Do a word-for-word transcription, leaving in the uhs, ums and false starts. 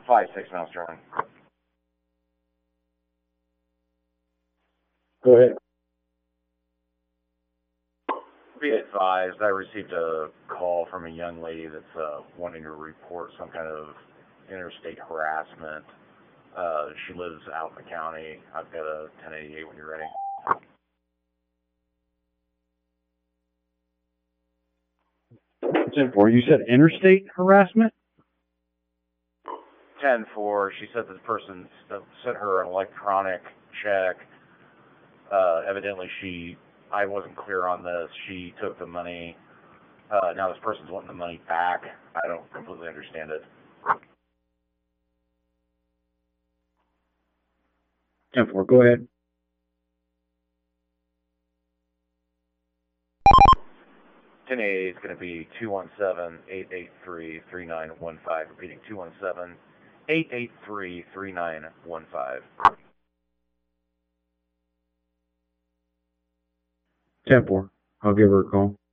five six miles drawing. Go ahead. Be advised, I received a call from a young lady that's uh, wanting to report some kind of interstate harassment. Uh, she lives out in the county. I've got a ten eighty-eight when you're ready. ten four, you said interstate harassment? ten four, she said that the person sent her an electronic check. Uh, evidently, she, I wasn't clear on this. She took the money. Uh, now this person's wanting the money back. I don't completely understand it. ten four, go ahead. ten eighty is going to be two one seven, eight eight three, three nine one five. Repeating, two one seven, eight eight three, three nine one five. ten four, I'll give her a call.